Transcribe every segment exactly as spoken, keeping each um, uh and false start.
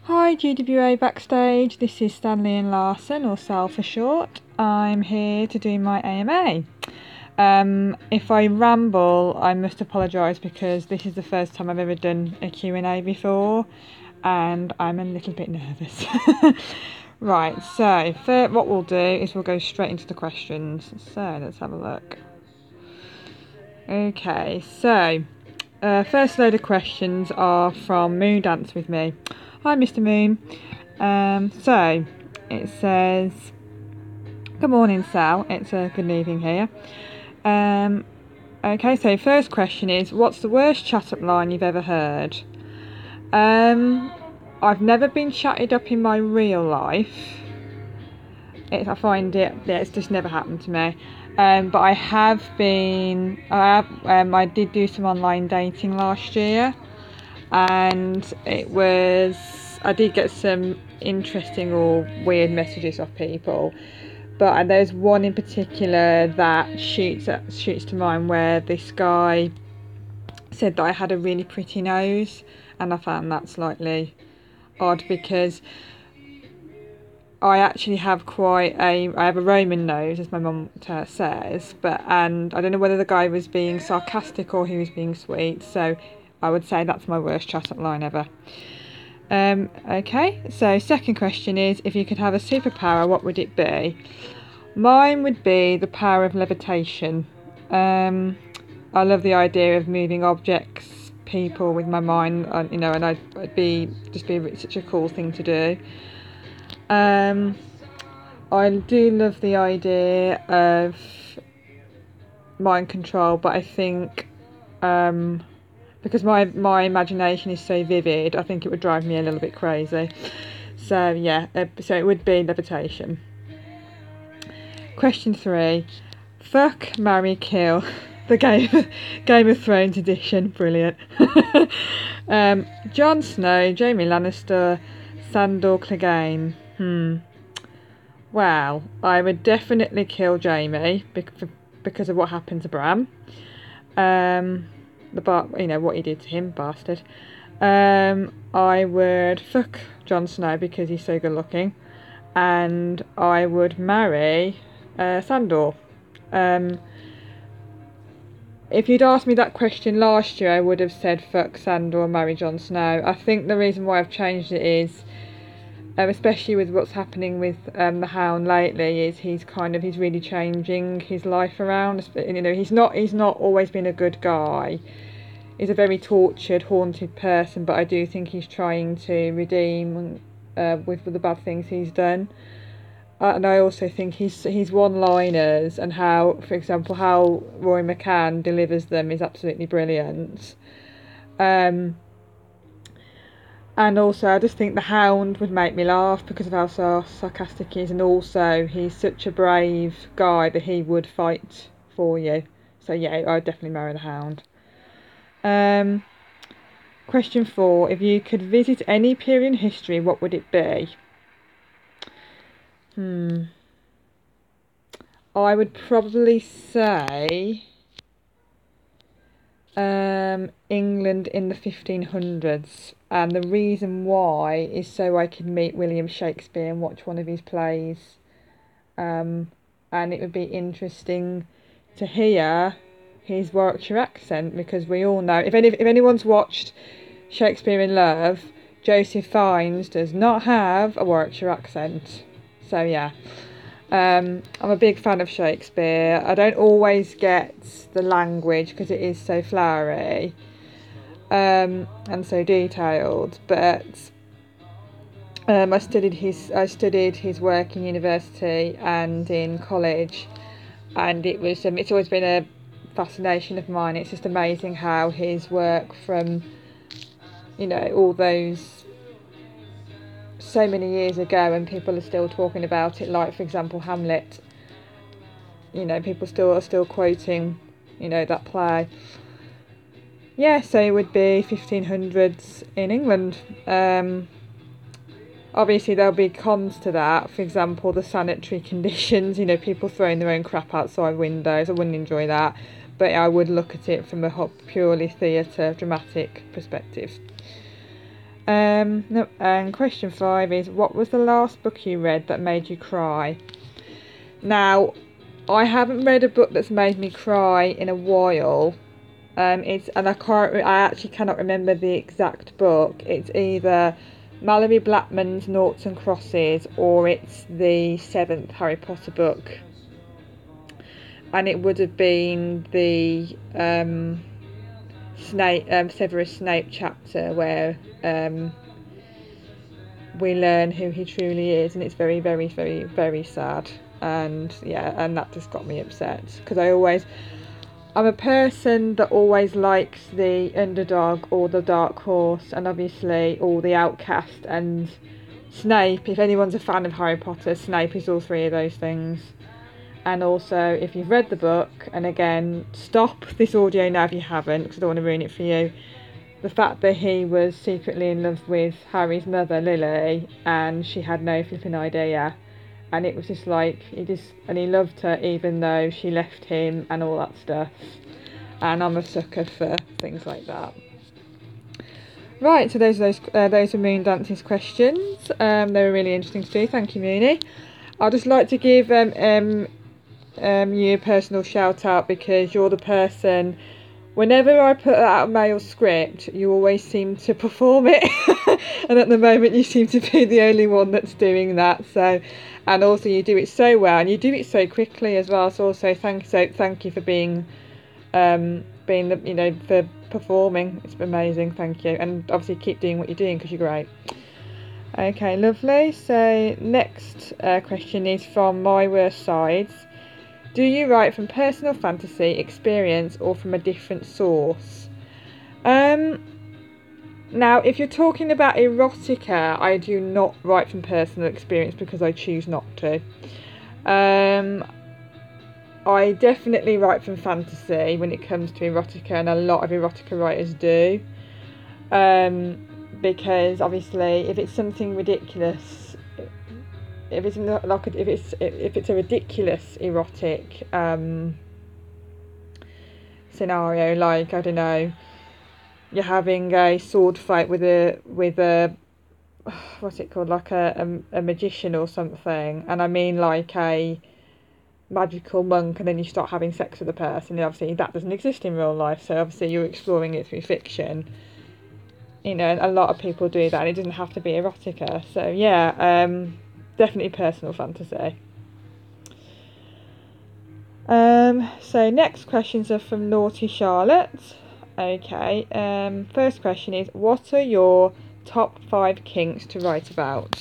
Hi G W A Backstage, this is Stanley and Larson, or Sal for short. I'm here to do my A M A. Um, if I ramble, I must apologise because this is the first time I've ever done a Q and A before and I'm a little bit nervous. Right, so for, what we'll do is we'll go straight into the questions. So let's have a look. Okay, so uh, first load of questions are from Moon Dance With Me. Hi Mister Moon. Um, so it says, good morning Sal, it's a good evening here. Um, okay, so first question is, what's the worst chat up line you've ever heard? Um, I've never been chatted up in my real life. It's, I find it, yeah, it's just never happened to me. Um, but I have been, I have, um, I did do some online dating last year, and it was, I did get some interesting or weird messages off people, but there's one in particular that shoots shoots to mind where this guy said that I had a really pretty nose, and I found that slightly odd because I actually have quite a I have a Roman nose, as my mum uh, says, but and I don't know whether the guy was being sarcastic or he was being sweet, so I would say that's my worst chat up line ever. Um, okay, so second question is, if you could have a superpower, what would it be? Mine would be the power of levitation. Um, I love the idea of moving objects, people with my mind, and, you know, and I'd, I'd be just be such a cool thing to do. Um, I do love the idea of mind control, but I think um, because my my imagination is so vivid, I think it would drive me a little bit crazy. So yeah, uh, so it would be levitation. Question three: fuck, marry, kill. The Game Game of Thrones edition, brilliant. um, Jon Snow, Jaime Lannister, Sandor Clegane. Hmm. Well, I would definitely kill Jaime because because of what happened to Bran. Um, the bar, you know what he did to him, bastard. Um, I would fuck Jon Snow because he's so good looking, and I would marry uh, Sandor. Um, if you'd asked me that question last year, I would have said fuck Sandor, marry Jon Snow. I think the reason why I've changed it is, um, especially with what's happening with um, the Hound lately, is he's kind of he's really changing his life around. You know, he's not he's not always been a good guy. He's a very tortured, haunted person, but I do think he's trying to redeem uh, with, with the bad things he's done. Uh, and I also think his his one-liners and how, for example, how Roy McCann delivers them is absolutely brilliant. Um, and also, I just think the Hound would make me laugh because of how sar- sarcastic he is, and also he's such a brave guy that he would fight for you. So yeah, I'd definitely marry the Hound. Um, question four: if you could visit any period in history, what would it be? Hmm. I would probably say um, England in the fifteen hundreds, and the reason why is so I could meet William Shakespeare and watch one of his plays, um, and it would be interesting to hear his Warwickshire accent, because we all know, if any if anyone's watched Shakespeare in Love, Joseph Fiennes does not have a Warwickshire accent. So yeah. Um, I'm a big fan of Shakespeare. I don't always get the language because it is so flowery um, and so detailed, but um, I studied his I studied his work in university and in college, and it was um, it's always been a fascination of mine. It's just amazing how his work from, you know, all those so many years ago, and people are still talking about it, like for example Hamlet. You know, people still are still quoting, you know, that play. Yeah, so it would be fifteen hundreds in England. Um, obviously there'll be cons to that. For example, the sanitary conditions, you know, people throwing their own crap outside windows. I wouldn't enjoy that, but I would look at it from a purely theatre dramatic perspective. Um, no, and question five is, what was the last book you read that made you cry? Now, I haven't read a book that's made me cry in a while. Um, it's and I can't. I actually cannot remember the exact book. It's either Mallory Blackman's Noughts and Crosses, or it's the seventh Harry Potter book, and it would have been the um, Snape, um, Severus Snape chapter where um, we learn who he truly is, and it's very, very, very, very sad. And yeah, and that just got me upset because I always. I'm a person that always likes the underdog or the dark horse, and obviously all the outcast, and Snape, if anyone's a fan of Harry Potter, Snape is all three of those things. And also, if you've read the book, and again, stop this audio now if you haven't, because I don't want to ruin it for you, the fact that he was secretly in love with Harry's mother, Lily, and she had no flipping idea. And it was just like, he just, and he loved her even though she left him and all that stuff. And I'm a sucker for things like that. Right, so those are those, uh, those are Moon Dance's questions. Um, they were really interesting to do. Thank you, Mooney. I'd just like to give um, um, um, you a personal shout out because you're the person, whenever I put out a male script, you always seem to perform it. And at the moment you seem to be the only one that's doing that. So, and also you do it so well, and you do it so quickly as well. So also thank so thank you for being um being the you know for performing. It's amazing. Thank you, and obviously keep doing what you're doing because you're great. Okay, lovely. So next uh, question is from My Worst Sides. Do you write from personal fantasy, experience, or from a different source? Um, now, if you're talking about erotica, I do not write from personal experience because I choose not to. Um, I definitely write from fantasy when it comes to erotica, and a lot of erotica writers do. Um, because obviously, if it's something ridiculous, if it's not like a, if it's if it's a ridiculous erotic um, scenario, like I don't know, you're having a sword fight with a with a what's it called, like a, a a magician or something, and I mean like a magical monk, and then you start having sex with a person, and obviously that doesn't exist in real life, so obviously you're exploring it through fiction. You know, a lot of people do that, and it doesn't have to be erotica. So yeah, um, definitely personal fantasy. Um, so next questions are from Naughty Charlotte. Okay, um, first question is, what are your top five kinks to write about?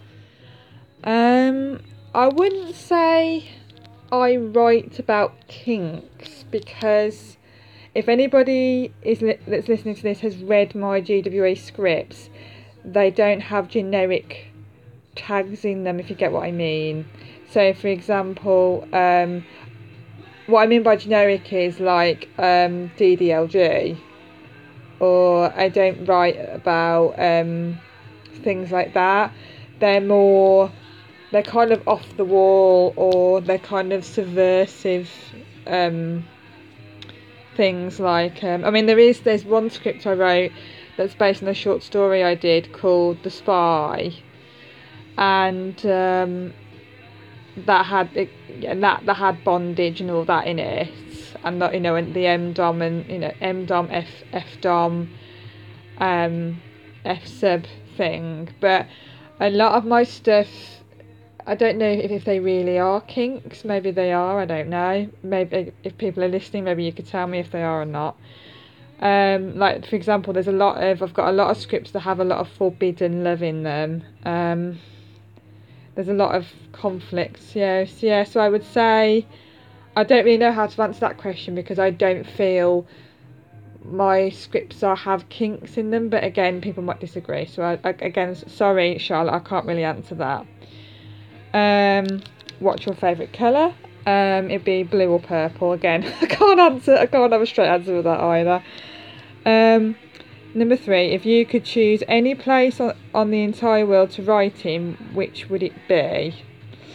Um, I wouldn't say I write about kinks, because if anybody is li- that's listening to this has read my G W A scripts, they don't have generic tags in them, if you get what I mean. So, for example, um, what I mean by generic is like um, D D L G, or I don't write about um, things like that. They're more, they're kind of off the wall, or they're kind of subversive um, things like, um, I mean, there is, there's one script I wrote that's based on a short story I did called The Spy, and um, that had and that that had bondage and all that in it, and that, you know, and the M DOM and you know M DOM F F DOM um F sub thing. But a lot of my stuff, I don't know if, if they really are kinks. Maybe they are, I don't know. Maybe if people are listening, maybe you could tell me if they are or not. Um, like, for example, there's a lot of, I've got a lot of scripts that have a lot of forbidden love in them. Um, there's a lot of conflicts, yeah. So, yeah, so I would say, I don't really know how to answer that question because I don't feel my scripts are have kinks in them, but again, people might disagree. So I, I, again, sorry, Charlotte, I can't really answer that. Um, what's your favourite colour? Um, it'd be blue or purple. Again, I can't answer. I can't have a straight answer with that either. Um, number three, if you could choose any place on, on the entire world to write in, which would it be?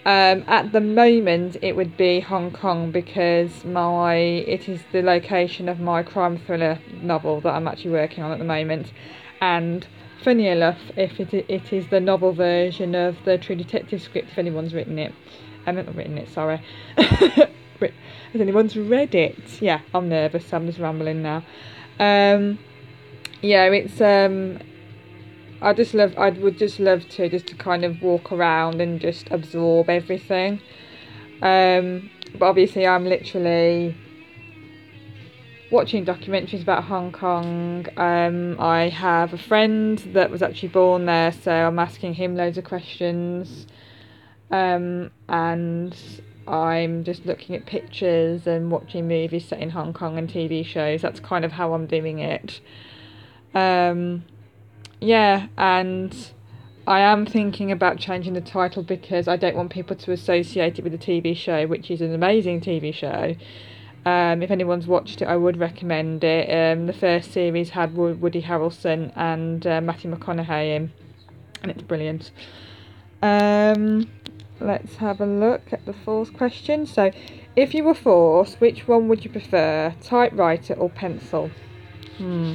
Um, at the moment, it would be Hong Kong because my it is the location of my crime thriller novel that I'm actually working on at the moment, and funny enough, if it it is the novel version of the True Detective script, if anyone's written it, I haven't not written it, sorry. Has anyone's read it? Yeah, I'm nervous, so I'm just rambling now. Um, yeah, it's um. I just love. I would just love to just to kind of walk around and just absorb everything. Um, but obviously, I'm literally watching documentaries about Hong Kong. Um, I have a friend that was actually born there, so I'm asking him loads of questions. Um, and I'm just looking at pictures and watching movies set in Hong Kong and T V shows. That's kind of how I'm doing it. Um. Yeah, and I am thinking about changing the title because I don't want people to associate it with the T V show, which is an amazing T V show. Um, if anyone's watched it, I would recommend it. Um, the first series had Woody Harrelson and uh, Matthew McConaughey in, and it's brilliant. Um, let's have a look at the fourth question. So, if you were forced, which one would you prefer, typewriter or pencil? Hmm.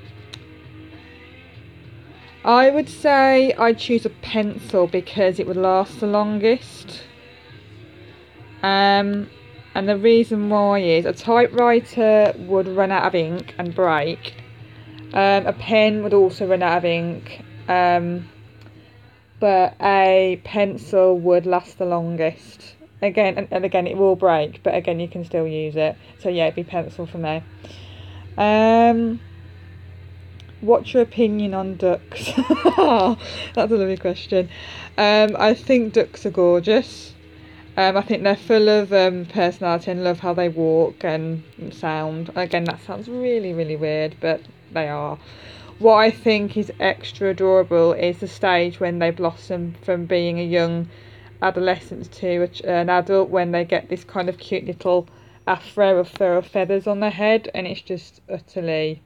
I would say I'd choose a pencil because it would last the longest. Um, and the reason why is a typewriter would run out of ink and break. Um, a pen would also run out of ink. Um, but a pencil would last the longest. Again, and, and again, it will break, but again, you can still use it. So yeah, it'd be pencil for me. Um... What's your opinion on ducks? That's a lovely question. Um, I think ducks are gorgeous. Um, I think they're full of um, personality and love how they walk and sound. Again, that sounds really, really weird, but they are. What I think is extra adorable is the stage when they blossom from being a young adolescent to an adult, when they get this kind of cute little afro of fur or feathers on their head, and it's just utterly...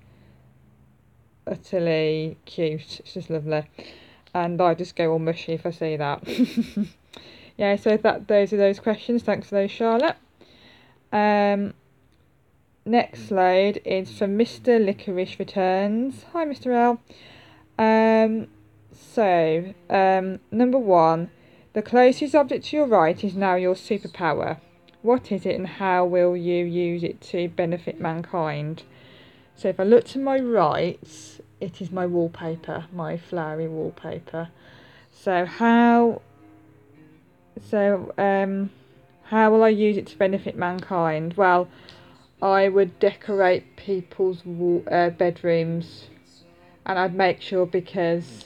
utterly cute. It's just lovely, and I just go all mushy if I see that. Yeah, so that those are those questions. Thanks for those, Charlotte. Um, next load is from Mister Licorice Returns. Hi, Mister L. Um, so um, number one, the closest object to your right is now your superpower. What is it, and how will you use it to benefit mankind? So if I look to my right, it is my wallpaper, my flowery wallpaper. So how, so um, how will I use it to benefit mankind? Well, I would decorate people's wall, uh, bedrooms, and I'd make sure, because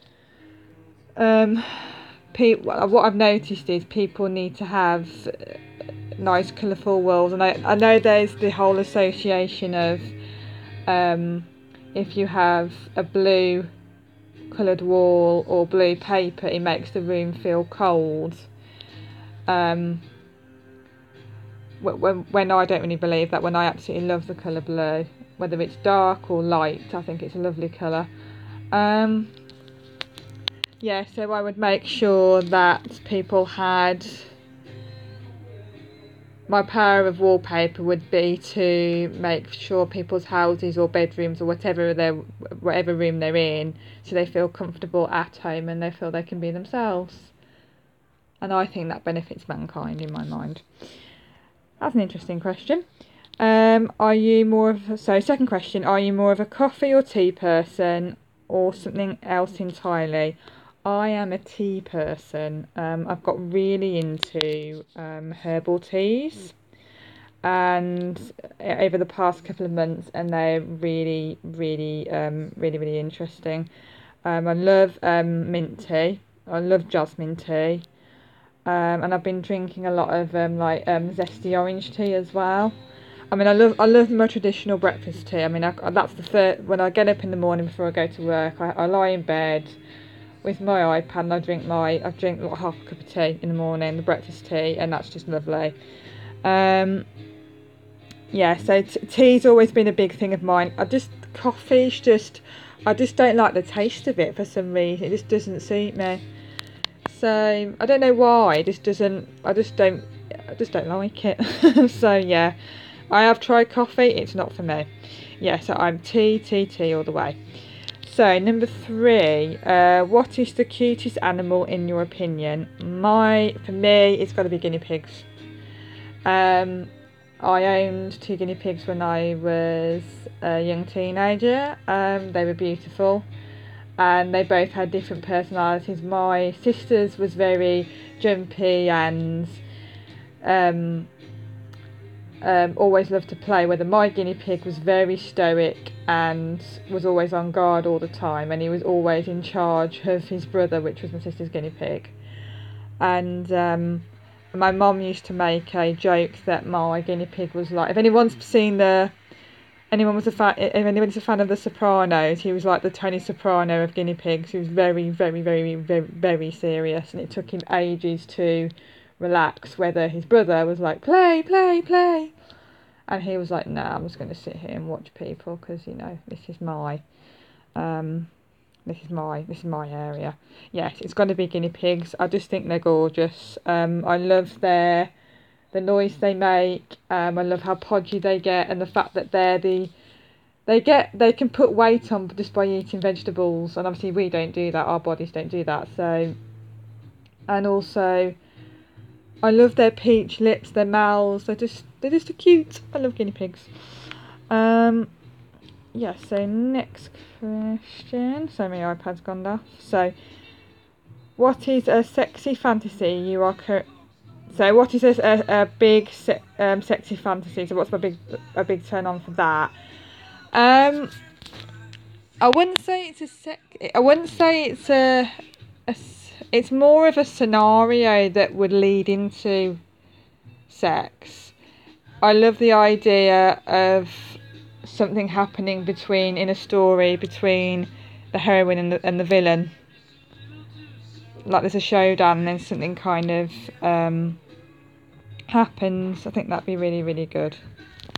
um, pe- what I've noticed is people need to have nice colourful walls, and I, I know there's the whole association of Um, if you have a blue coloured wall or blue paper, it makes the room feel cold. Um, when, when I don't really believe that, when I absolutely love the colour blue, whether it's dark or light, I think it's a lovely colour. Um, yeah, so I would make sure that people had... My power of wallpaper would be to make sure people's houses or bedrooms or whatever they're, whatever room they're in, so they feel comfortable at home and they feel they can be themselves. And I think that benefits mankind in my mind. That's an interesting question. Um, are you more of a, so second question, are you more of a coffee or tea person or something else entirely? I am a tea person. Um, I've got really into um, herbal teas, and over the past couple of months, and they're really, really, um, really, really interesting. Um, I love um, mint tea. I love jasmine tea, um, and I've been drinking a lot of um, like um, zesty orange tea as well. I mean, I love I love my traditional breakfast tea. I mean, I, that's the first, when I get up in the morning before I go to work. I, I lie in bed with my iPad and I drink my I drink like half a cup of tea in the morning, the breakfast tea, and that's just lovely. Um, yeah, so t- tea's always been a big thing of mine. I just coffee's just I just don't like the taste of it for some reason. It just doesn't suit me. So I don't know why. It just doesn't. I just don't. I just don't like it. So yeah, I have tried coffee. It's not for me. Yeah, so I'm tea, tea, tea all the way. So number three, uh, what is the cutest animal in your opinion? My, for me, it's got to be guinea pigs. Um, I owned two guinea pigs when I was a young teenager. Um, they were beautiful, and they both had different personalities. My sister's was very jumpy and um, um, always loved to play, whether my guinea pig was very stoic and was always on guard all the time, and he was always in charge of his brother, which was my sister's guinea pig. And um, my mum used to make a joke that my guinea pig was like, if anyone's seen the anyone was a fan if anyone's a fan of The Sopranos, he was like the Tony Soprano of guinea pigs. He was very very very very very serious, and it took him ages to relax, whether his brother was like play play play and he was like no, nah, I'm just going to sit here and watch people, because you know this is my um this is my this is my area. Yes, it's going to be guinea pigs. I just think they're gorgeous. um I love their the noise they make. um I love how podgy they get, and the fact that they're the they get they can put weight on just by eating vegetables, and obviously we don't do that, our bodies don't do that. So, and also I love their peach lips, their mouths. They're just they're just cute. I love guinea pigs. Um, yeah. So next question. So my iPad's gone off. So, what is a sexy fantasy you are? Cur- so what is a, a, a big se- um, sexy fantasy? So what's my big a big turn on for that? Um, I wouldn't say it's a sec. I wouldn't say it's a, a it's more of a scenario that would lead into sex. I love the idea of something happening between in a story between the heroine and the, and the villain. Like there's a showdown and then something kind of um, happens. I think that'd be really really good.